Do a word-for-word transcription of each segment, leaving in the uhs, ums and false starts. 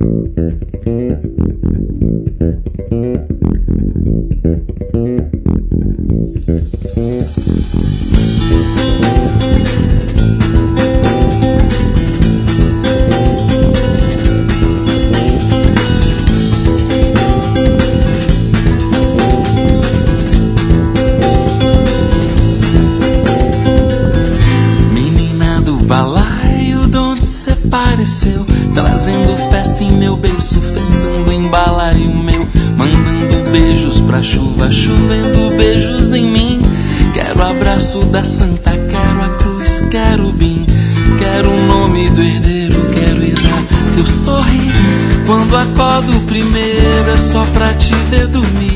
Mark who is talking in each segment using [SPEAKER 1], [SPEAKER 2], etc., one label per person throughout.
[SPEAKER 1] Trazendo festa em meu berço, festando em balaio meu, mandando beijos pra chuva, chovendo beijos em mim. Quero o abraço da santa, quero a cruz, quero o bim, quero o nome do herdeiro, quero ir lá teu sorrir. Quando acordo primeiro é só pra te ver dormir.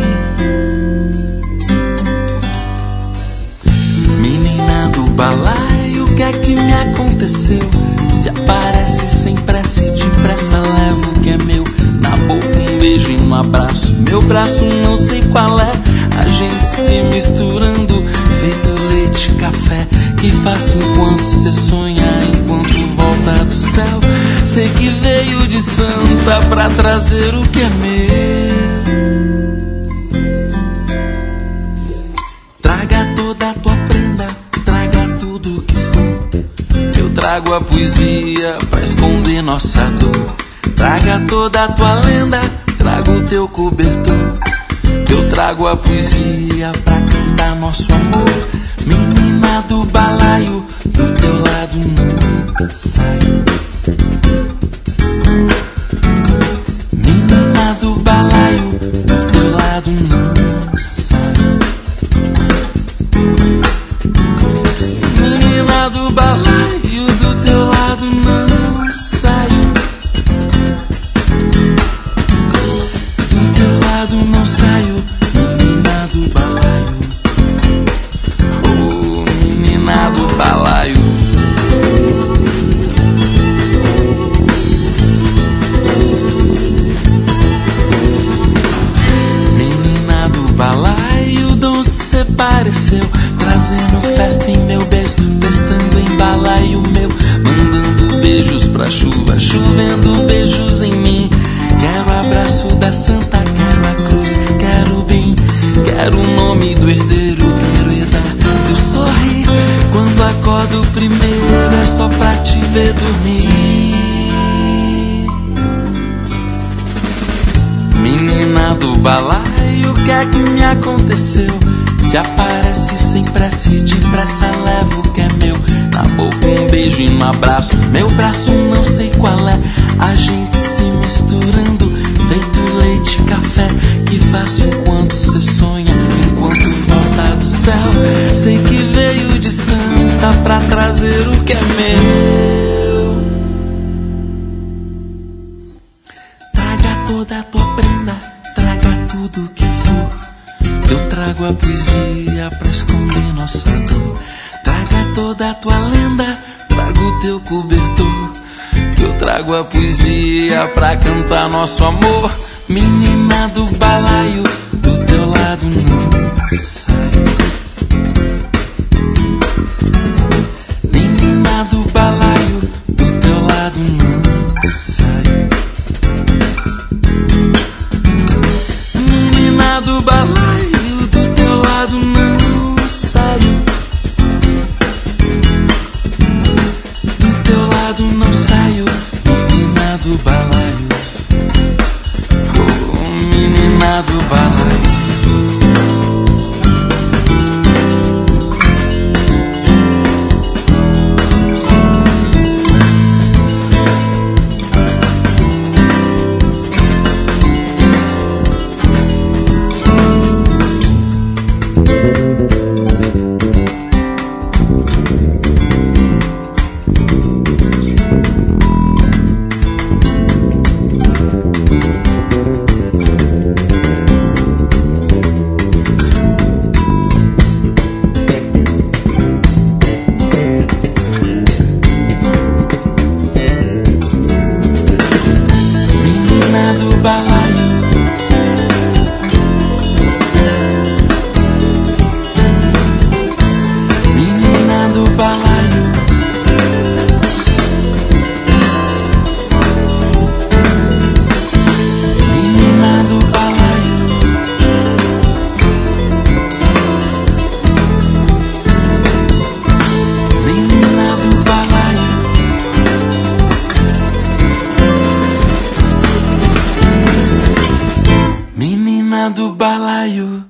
[SPEAKER 1] Menina do balaio, o que é que me aconteceu? Se aparece sem pressa e depressa leva o que é meu. Na boca um beijo e um abraço, meu braço não sei qual é. A gente se misturando, feito leite e café. Que faço enquanto cê sonha, enquanto volta do céu. Sei que veio de santa pra trazer o que é meu. Traga toda a tua prenda, traga tudo que for. Trago a poesia pra esconder nossa dor. Traga toda a tua lenda, trago o teu cobertor. Eu trago a poesia pra cantar nosso amor. Menina do balaio, do teu lado não saio. Menina do balaio, do teu lado não saio. Menina do balaio, do teu lado não saio. Do teu lado não saio. Menina do balaio, oh, menina do balaio. Menina do balaio, de onde cê apareceu? Trazendo festa em meu beijo, festando em balaio meu, mandando beijos pra chuva, chovendo beijos em mim. Quero o abraço da santa, quero a cruz, quero o bem, quero o nome do herdeiro, quero herdar teu sorrir. Quando acordo primeiro é só pra te ver dormir. Menina do balaio, o que é que me aconteceu? Se aparece sem pressa e depressa leva o que é meu. Na boca um beijo e um abraço, meu braço não sei qual é. A gente se misturando, feito leite e café. Que faço enquanto cê sonha, enquanto volta do céu. Sei que veio de santa pra trazer o que é meu. Traga toda a tua prenda, traga tudo que for. Eu trago a poesia pra esconder nossa dor. Traga toda a tua lenda, trago o teu cobertor. Eu trago a poesia pra cantar nosso amor. Menina do balaio, do teu lado não saio. Menina do balaio, do teu lado não saio. Menina do balaio, do teu lado não saio. Do teu lado não saio. Menina do balaio, oh, menina do balaio. do balaio.